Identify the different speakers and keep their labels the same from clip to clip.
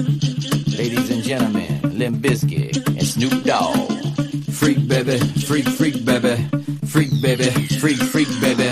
Speaker 1: Ladies and gentlemen, Limp Bizkit and Snoop Dogg. Freak baby, freak, freak baby. Freak baby, freak, freak baby.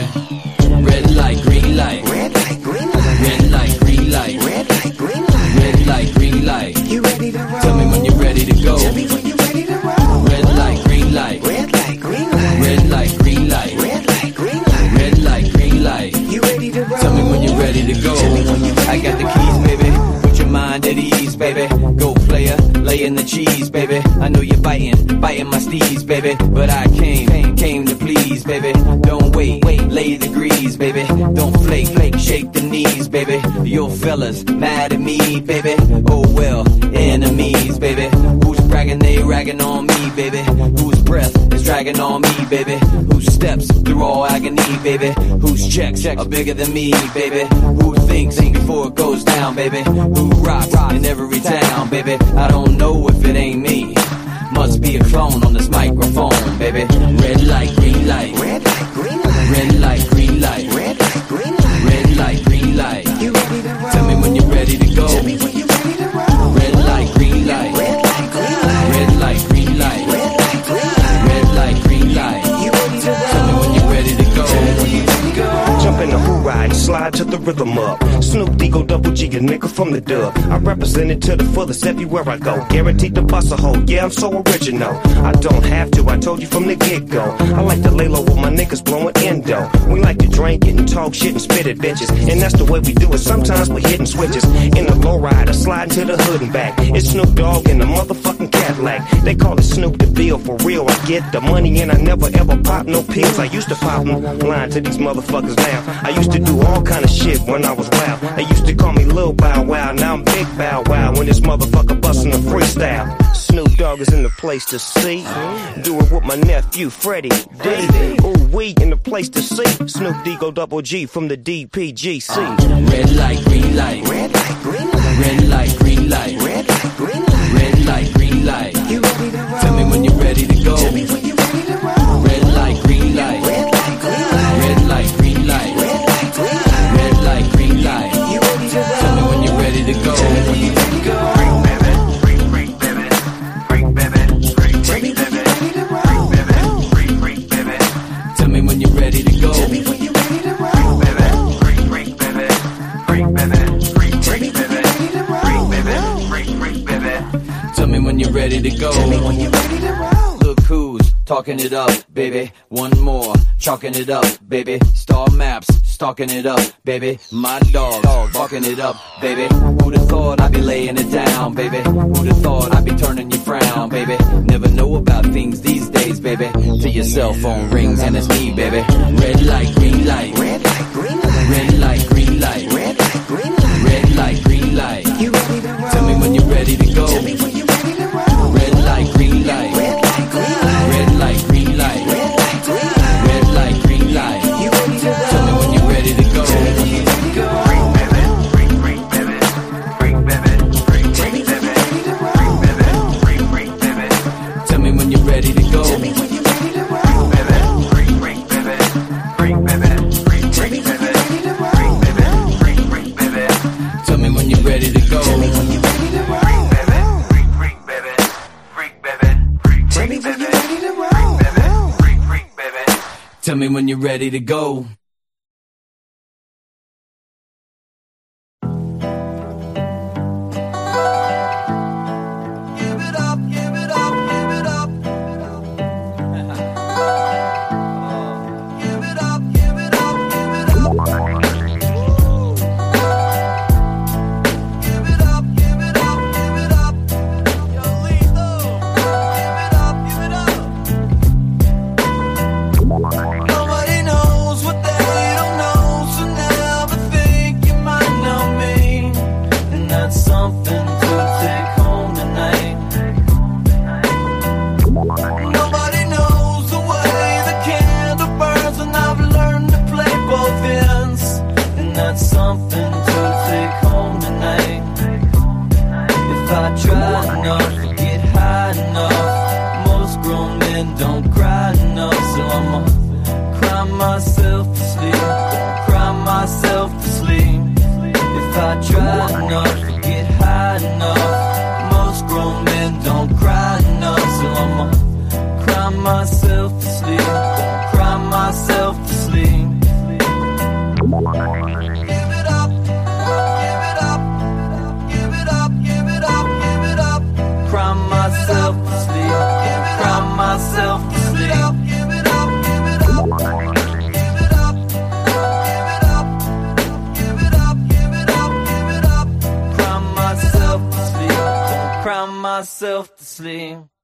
Speaker 1: Red light, green light.
Speaker 2: Red light, green light.
Speaker 1: Red light, green light.
Speaker 2: Red light, green light.
Speaker 1: Red light, green light.
Speaker 2: You ready to roll?
Speaker 1: Tell me when you're ready to go.
Speaker 2: Tell me when you're ready to roll.
Speaker 1: Red light, green light.
Speaker 2: Red light, green light.
Speaker 1: Red light, green light.
Speaker 2: Red light, green light.
Speaker 1: Red light, green light.
Speaker 2: You ready to roll?
Speaker 1: Tell me when you're ready to go.
Speaker 2: Tell me when you're ready
Speaker 1: I got
Speaker 2: to
Speaker 1: the keys, baby. Put your mind at ease, baby. Go player, laying the cheese, baby. I know you're biting my steez, baby. But I came to please, baby. Don't wait, lay the grease, baby. Don't flake, shake the knees, baby. Your fellas mad at me, baby. Oh well, enemies, baby. Who's bragging, they ragging on me, baby. Whose breath is dragging on me, baby. Whose steps through all agony, baby. Whose checks are bigger than me, baby. Who thinks before it goes down, baby. Who rocks in every town, baby. I don't know if it ain't me. Must be a clone on this microphone, baby. Red light, green light.
Speaker 2: Red light, green light.
Speaker 1: Red light, green light.
Speaker 2: Red light, green light.
Speaker 1: Red light, green light.
Speaker 2: You ready to roll?
Speaker 1: Tell me when you're ready to go.
Speaker 2: Tell me when you're ready to roll.
Speaker 1: Red light, green light.
Speaker 2: Red light, green light.
Speaker 1: Red light, green light.
Speaker 2: Red light, green light.
Speaker 1: Red light, green light.
Speaker 2: You ready to roll?
Speaker 1: Tell me when you're ready to go.
Speaker 2: Tell me when you're ready to go.
Speaker 3: Jump in the who ride, slide to the rhythm up. Snoop Dogg, Double G, a nigga from the dub. I represent it to the fullest everywhere I go. Guaranteed to bust a hole, yeah, I'm so original. I don't have to, I told you from the get-go. I like to lay low with my niggas blowing endo. We like to drink it and talk shit and spit at bitches. And that's the way we do it, sometimes we hitting switches. In the low rider, sliding to the hood and back. It's Snoop Dogg in the motherfucking Cadillac. They call it Snoop the Bill, for real, I get the money and I never ever pop no pills. I used to pop them, lying to these motherfuckers now. I used to do all kind of shit when I was wild. They used to call me Lil Bow Wow, now I'm Big Bow Wow. When this motherfucker bustin' a freestyle. Snoop Dogg is in the place to see. Do it with my nephew, Freddie D. Ooh, we in the place to see. Snoop Dogg, Double G from the DPGC.
Speaker 1: Red light, green light.
Speaker 2: Red light, green light.
Speaker 1: Red light, green light.
Speaker 2: Red light, green light.
Speaker 1: Red light, green light.
Speaker 2: You ready to roll?
Speaker 1: Tell me when you're ready to go.
Speaker 2: Tell me when you're ready to roll.
Speaker 1: Red light, green light.
Speaker 2: Red light, green light.
Speaker 1: Red light, green light.
Speaker 2: Red light, green light.
Speaker 1: Red light, green light.
Speaker 2: You ready to roll?
Speaker 1: Tell me when you're ready to go.
Speaker 2: Tell me when you're ready to go.
Speaker 4: Freak baby, freak, freak baby, freak baby, freak,
Speaker 2: Tell me
Speaker 4: freak
Speaker 2: when
Speaker 4: baby,
Speaker 2: you're ready to roll.
Speaker 4: freak, freak baby,
Speaker 1: Tell me when you're ready to go.
Speaker 2: Tell me when you're ready to roll.
Speaker 4: baby, freak, freak baby, freak baby, freak,
Speaker 2: Tell
Speaker 4: freak
Speaker 2: me when
Speaker 4: baby,
Speaker 2: you're ready to roll.
Speaker 4: freak baby, freak, freak baby.
Speaker 1: Tell me when you're ready to go.
Speaker 2: Tell me when you're ready to roll.
Speaker 1: Look who's talking it up, baby. One more, chalking it up, baby. Star maps, stalking it up, baby. My dog, barking it up, baby. Who'd have thought I'd be laying it down, baby? Who'd have thought I'd be turning your frown, baby? Never know about things these days, baby. Till your cell phone rings and it's me, baby. Red light, green light.
Speaker 2: Red light, green light.
Speaker 1: Red light, green light.
Speaker 2: Red light, green light.
Speaker 1: Red light, green light.
Speaker 2: You ready to roll?
Speaker 1: Tell me when you're ready to go.
Speaker 2: Tell me when you're ready to roll.
Speaker 1: Red light, green light.
Speaker 2: Red light, green light.
Speaker 1: Red light, green light.
Speaker 2: Red light, green light.
Speaker 1: Red light, green light.
Speaker 2: You ready to roll?
Speaker 1: Tell me when you're ready to go.
Speaker 2: Tell me when you're ready to go.
Speaker 4: Freak baby, freak, freak baby, freak baby, freak,
Speaker 2: Tell me
Speaker 4: freak
Speaker 2: when you're
Speaker 4: baby,
Speaker 2: ready to roll.
Speaker 4: freak baby, freak, freak baby,
Speaker 1: Tell me when you're ready to go.
Speaker 2: Tell me when you're ready to roll.
Speaker 4: baby, freak, freak baby, freak baby, freak,
Speaker 2: Tell
Speaker 4: freak
Speaker 2: me when
Speaker 4: baby,
Speaker 2: you're ready to roll.
Speaker 4: freak baby, freak, freak baby,
Speaker 1: Tell me when you're ready to go.
Speaker 2: Tell me when you're ready to roll.
Speaker 4: freak baby, freak, freak baby, freak baby, freak,
Speaker 2: Tell
Speaker 4: freak
Speaker 2: me when
Speaker 4: baby,
Speaker 2: you're ready to roll.
Speaker 4: baby, freak, freak baby.
Speaker 1: Tell me when you're ready to go.
Speaker 4: Give it up, give it up, give it up. Give it up, give it up, give it up. Give it up, give it up, give it up. Yo, Lethal. Give it up, give it up. Nobody knows what they don't know, so never think you might know me. And that's something to take home tonight. Nobody knows the way the candle burns, and I've learned to play both ends. And that's something to take home tonight. If I try enough to get high enough, most grown men don't cry enough, so I'ma cry myself to sleep. Cry myself to sleep. If I try enough to get high enough, myself to sleep. Give it up, give it up, give it up, give it up, give it up. Cry myself to sleep, cry myself to sleep. Give it up, give it up, give it up, give it up, give it up, give it up, give it up. Cry myself to sleep, cry myself to sleep.